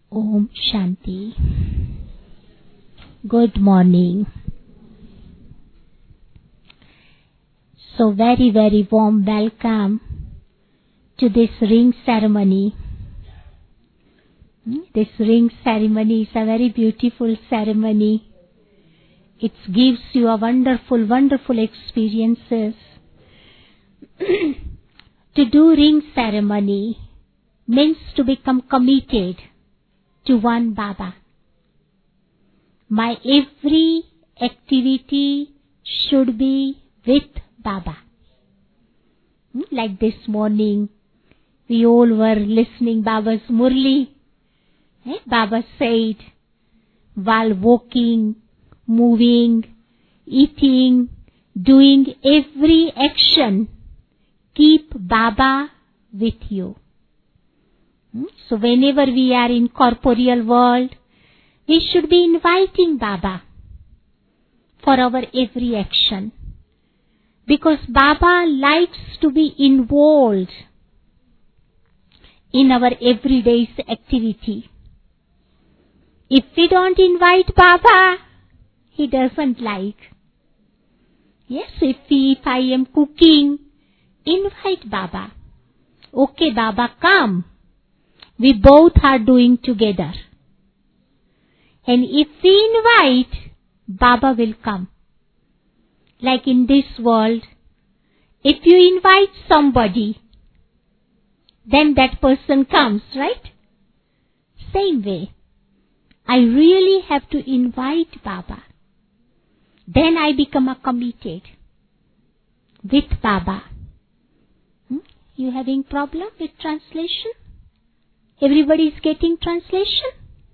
Om Shanti. Good morning. So very, very warm welcome to this ring ceremony. This ring ceremony is a very beautiful ceremony. It gives you a wonderful, wonderful experiences. To do ring ceremony means to become committed to one Baba. My every activity should be with Baba. Like this morning, we all were listening Baba's Murli. Baba said, while walking, moving, eating, doing every action, keep Baba with you. So whenever we are in corporeal world, we should be inviting Baba for our every action. Because Baba likes to be involved in our everyday's activity. If we don't invite Baba, He doesn't like. Yes, if I am cooking, invite Baba. Okay, Baba, come. We both are doing together. And if we invite, Baba will come. Like in this world, if you invite somebody, then that person comes, right? Same way. I really have to invite Baba. Then I become a committed with Baba. You having problem with translation? Everybody is getting translation?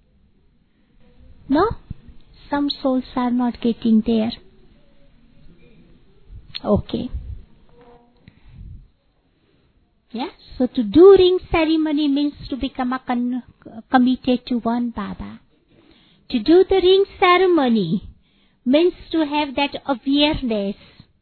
No? Some souls are not getting there. Okay. Yeah, so to do ring ceremony means to become committed to one Baba. To do the ring ceremony means to have that awareness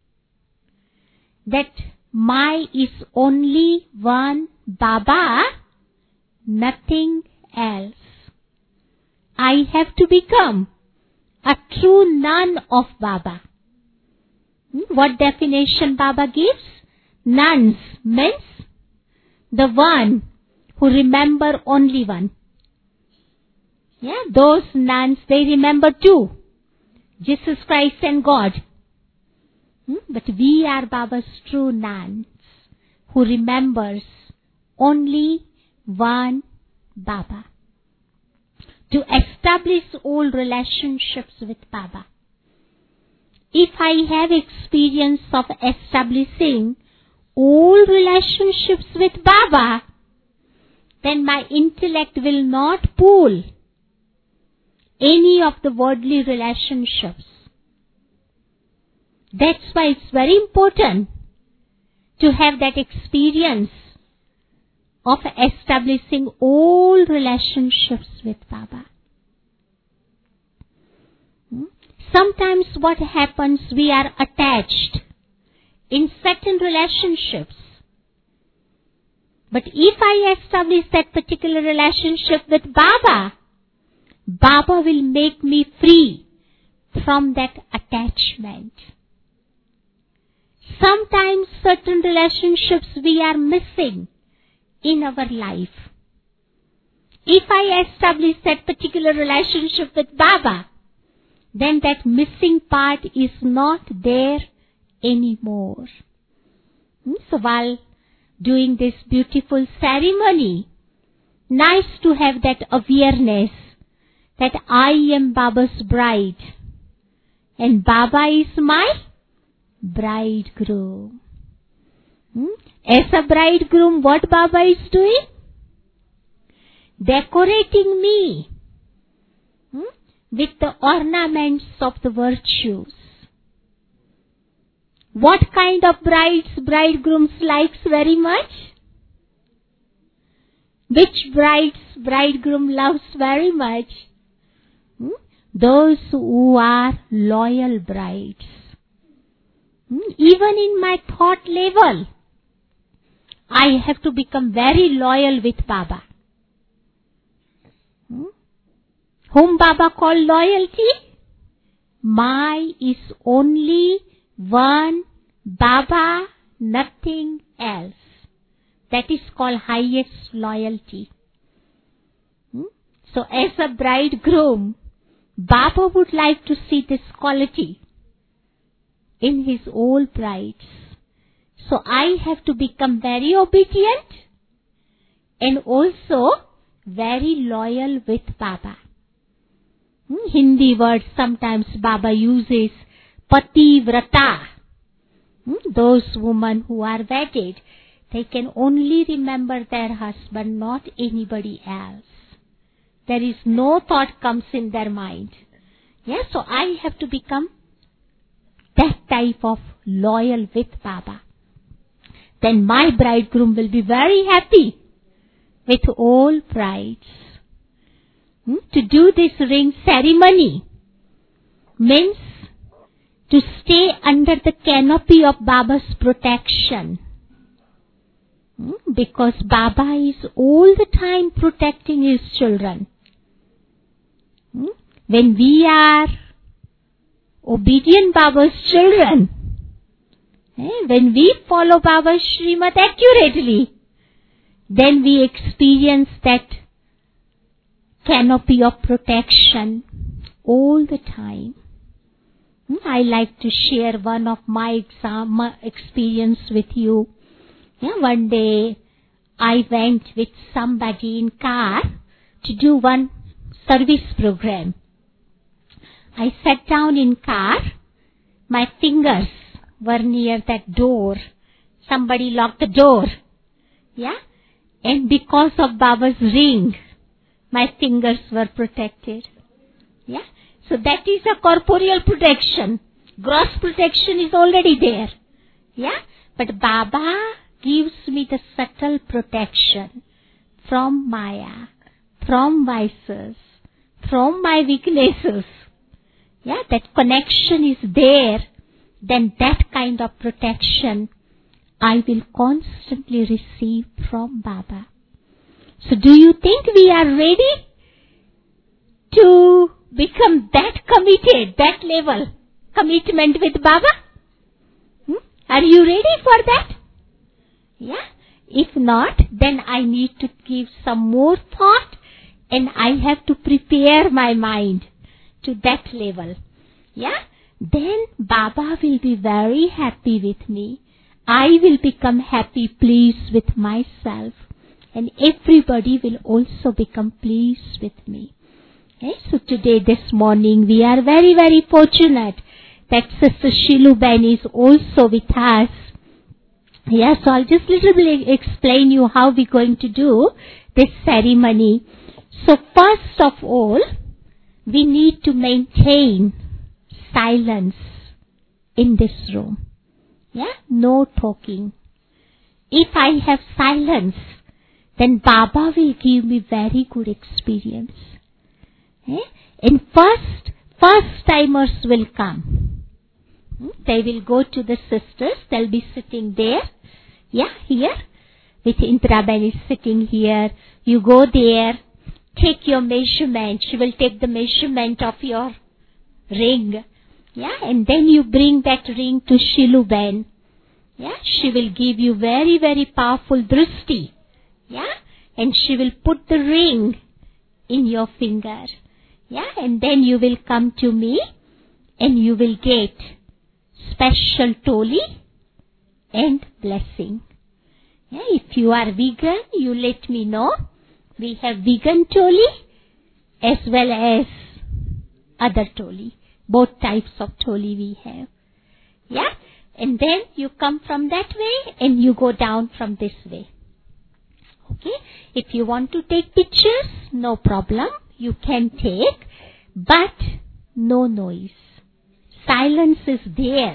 that my is only one Baba, nothing else. I have to become a true nun of Baba. What definition Baba gives? Nuns means the one who remember only one. Yeah, those nuns, they remember two, Jesus Christ and God. But we are Baba's true nuns who remembers only one Baba. To establish all relationships with Baba. If I have experience of establishing all relationships with Baba, then my intellect will not pull any of the worldly relationships. That's why it's very important to have that experience of establishing all relationships with Baba. Sometimes what happens, we are attached in certain relationships. But if I establish that particular relationship with Baba, Baba will make me free from that attachment. Sometimes certain relationships we are missing in our life. If I establish that particular relationship with Baba, then that missing part is not there anymore. So while doing this beautiful ceremony, nice to have that awareness that I am Baba's bride and Baba is my bridegroom. As a bridegroom, what Baba is doing? Decorating me with the ornaments of the virtues. What kind of bridegrooms likes very much? Which bridegroom loves very much? Those who are loyal brides. Even in my thought level, I have to become very loyal with Baba. Hmm? Whom Baba called loyalty? My is only one Baba, nothing else. That is called highest loyalty. So as a bridegroom, Baba would like to see this quality in his all brides. So I have to become very obedient and also very loyal with Baba. Hindi word sometimes Baba uses pati vrata. Those women who are wedded, they can only remember their husband, not anybody else. There is no thought comes in their mind. Yeah, so I have to become that type of loyal with Baba. Then my bridegroom will be very happy with all brides. To do this ring ceremony means to stay under the canopy of Baba's protection. Because Baba is all the time protecting his children. When we are obedient Baba's children, when we follow Baba's Srimad accurately, then we experience that canopy of protection all the time. I like to share one of my experience with you. One day I went with somebody in car to do one service program. I sat down in car. My fingers were near that door. Somebody locked the door. And because of Baba's ring, my fingers were protected. So that is a corporeal protection. Gross protection is already there. But Baba gives me the subtle protection from Maya, from vices, from my weaknesses. That connection is there. Then that kind of protection I will constantly receive from Baba. So do you think we are ready to become that committed, that level, commitment with Baba? Are you ready for that? If not, then I need to give some more thought and I have to prepare my mind to that level. Then Baba will be very happy with me. I will become happy, pleased with myself. And everybody will also become pleased with me. So today, this morning, we are very, very fortunate that Sister Shiluben is also with us. So I'll just little bit explain you how we're going to do this ceremony. So first of all, we need to maintain silence in this room. No talking. If I have silence, then Baba will give me very good experience. And first timers will come. They will go to the sisters. They'll be sitting there. Here. With Indraben is sitting here. You go there. Take your measurement. She will take the measurement of your ring. And then you bring that ring to Shiluben. She will give you very, very powerful drishti. And she will put the ring in your finger. And then you will come to me and you will get special toli and blessing. If you are vegan, you let me know. We have vegan toli as well as other toli. Both types of toli we have. And then you come from that way and you go down from this way. If you want to take pictures, no problem. You can take, but no noise. Silence is there.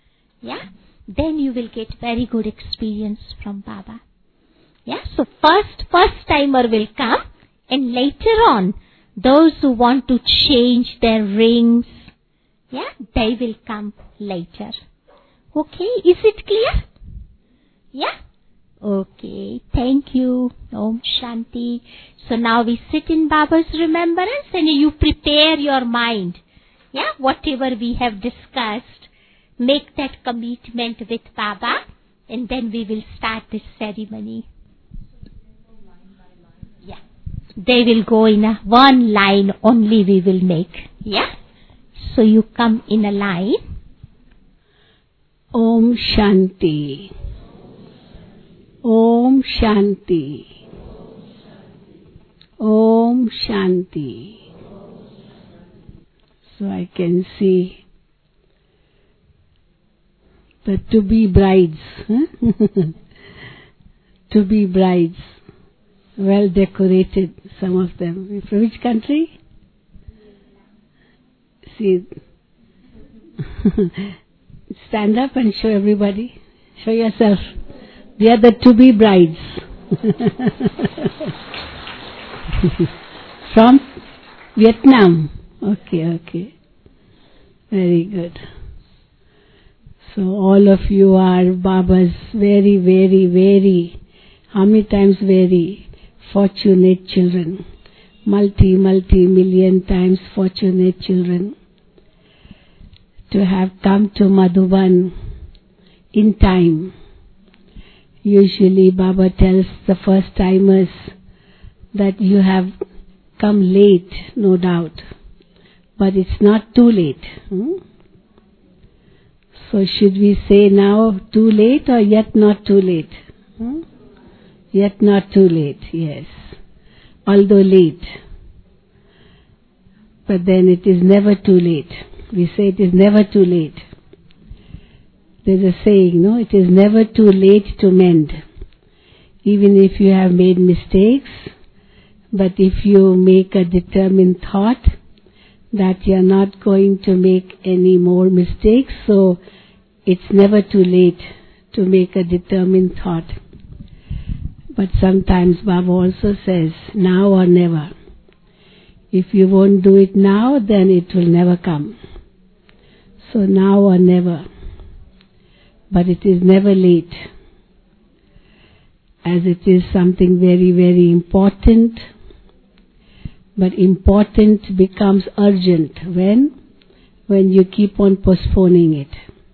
Then you will get very good experience from Baba. So first timer will come, and later on, those who want to change their rings, they will come later. Is it clear? Okay, thank you. Om Shanti. So now we sit in Baba's remembrance and you prepare your mind. Yeah, whatever we have discussed, make that commitment with Baba and then we will start this ceremony. Yeah, they will go in a one line only we will make. Yeah, so you come in a line. Om Shanti. Om Shanti. Om Shanti. So I can see the to-be brides. To-be brides. Well decorated, some of them. From which country? See. Stand up and show everybody. Show yourself. They are the to-be brides. From Vietnam. Okay. Very good. So all of you are Baba's very, very, very, how many times very fortunate children. Multi-million times fortunate children. To have come to Madhuban in time. Usually Baba tells the first timers that you have come late, no doubt, but it's not too late. So should we say now too late or yet not too late? Yet not too late, yes. Although late. But then it is never too late. We say it is never too late. There's a saying, no? It is never too late to mend. Even if you have made mistakes, but if you make a determined thought that you are not going to make any more mistakes, so it's never too late to make a determined thought. But sometimes Baba also says, now or never. If you won't do it now, then it will never come. So now or never. But it is never late, as it is something very, very important. But important becomes urgent when you keep on postponing it.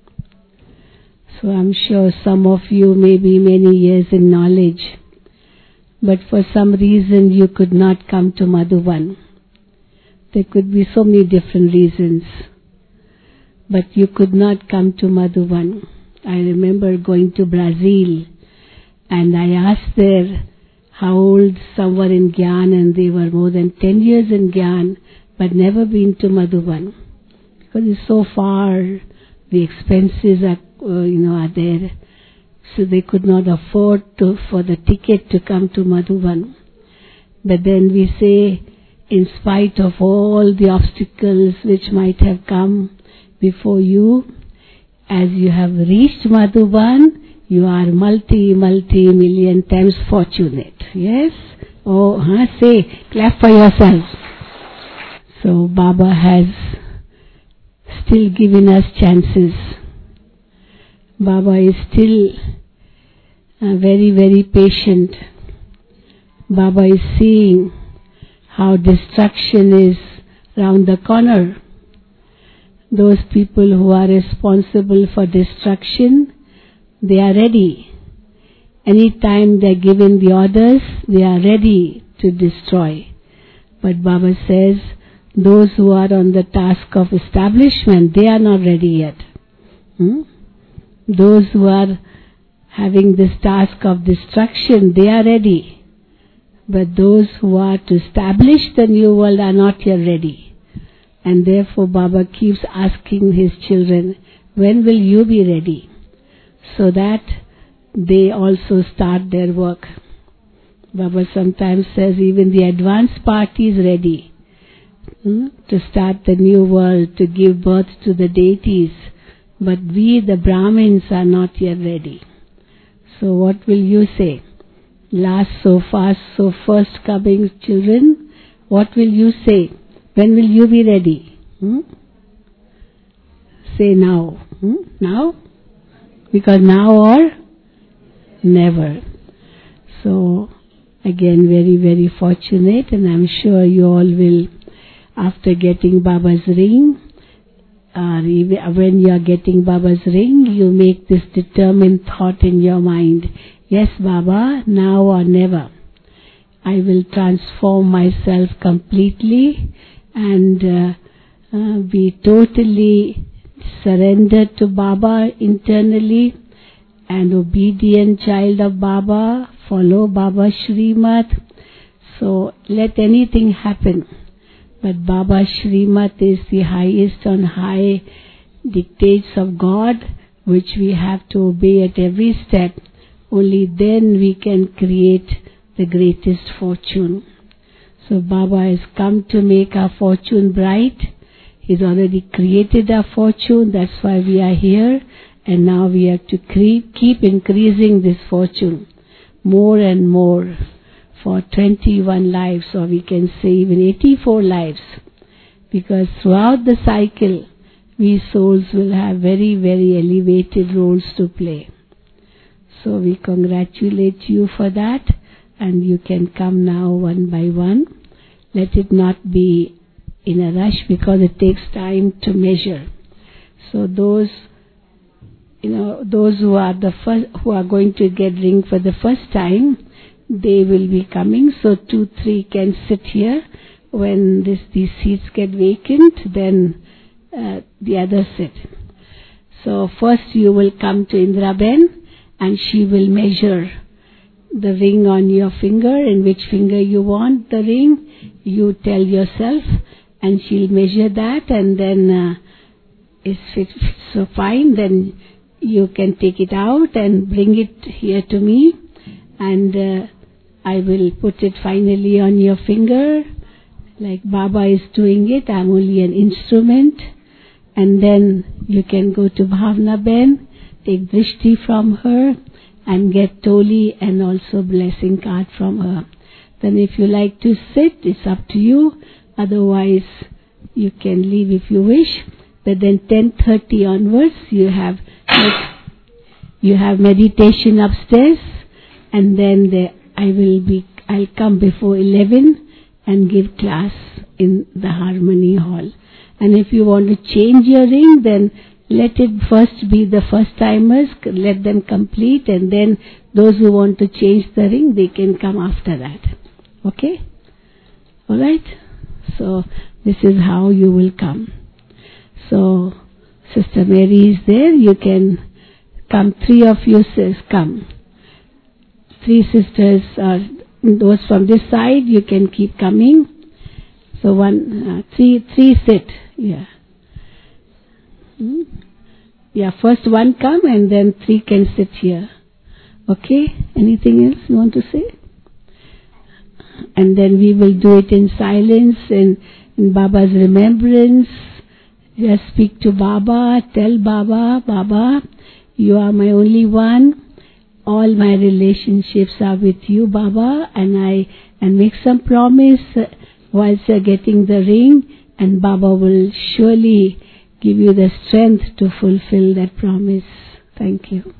So I'm sure some of you may be many years in knowledge, but for some reason you could not come to Madhuban. There could be so many different reasons, but you could not come to Madhuban. I remember going to Brazil and I asked there how old some were in Gyan, and they were more than 10 years in Gyan but never been to Madhuban because it's so far, the expenses are there, so they could not afford for the ticket to come to Madhuban. But then we say, in spite of all the obstacles which might have come before you, as you have reached Madhuban, you are multi-million times fortunate. Yes? Oh, say, clap for yourself. So Baba has still given us chances. Baba is still very, very patient. Baba is seeing how destruction is round the corner. Those people who are responsible for destruction, they are ready. Anytime they are given the orders, they are ready to destroy. But Baba says, those who are on the task of establishment, they are not ready yet. Those who are having this task of destruction, they are ready. But those who are to establish the new world are not yet ready. And therefore Baba keeps asking his children, when will you be ready? So that they also start their work. Baba sometimes says even the advanced party is ready to start the new world, to give birth to the deities. But we, the Brahmins, are not yet ready. So what will you say? Last so fast, so first coming children, what will you say? When will you be ready? Say now. Now? Because now or never. So, again, very, very fortunate, and I'm sure you all will, after getting Baba's ring, when you are getting Baba's ring, you make this determined thought in your mind. Yes, Baba, now or never. I will transform myself completely and be totally surrendered to Baba internally, and obedient child of Baba, follow Baba's Shrimat. So let anything happen. But Baba's Shrimat is the highest on high dictates of God, which we have to obey at every step. Only then we can create the greatest fortune. So Baba has come to make our fortune bright. He's already created our fortune, that's why we are here. And now we have to keep increasing this fortune more and more for 21 lives, or we can say even 84 lives. Because throughout the cycle, we souls will have very, very elevated roles to play. So we congratulate you for that, and you can come now one by one. Let it not be in a rush, because it takes time to measure. So those who are going to get ring for the first time, they will be coming. So 2, 3 can sit here. When these seats get vacant, then the others sit. So first you will come to Indraben, and she will measure the ring on your finger, in which finger you want the ring. You tell yourself, and she'll measure that, and then if it fits so fine, then you can take it out and bring it here to me, and I will put it finally on your finger, like Baba is doing it. I'm only an instrument. And then you can go to Bhavna Ben, take drishti from her, and get toli and also blessing card from her. Then if you like to sit, it's up to you. Otherwise, you can leave if you wish. But then 10:30 onwards, you have meditation upstairs, and then I'll come before 11 and give class in the Harmony Hall. And if you want to change your ring, then let it first be the first timers, let them complete, and then those who want to change the ring, they can come after that. Okay? Alright? So this is how you will come. So Sister Mary is there. You can come. 3 of you come. 3 sisters are those from this side. You can keep coming. So 3 sit. Yeah. Yeah. First 1 come, and then 3 can sit here. Okay. Anything else you want to say? And then we will do it in silence, in Baba's remembrance. Just speak to Baba, tell Baba, Baba, you are my only one. All my relationships are with you, Baba, and make some promise whilst you're getting the ring, and Baba will surely give you the strength to fulfill that promise. Thank you.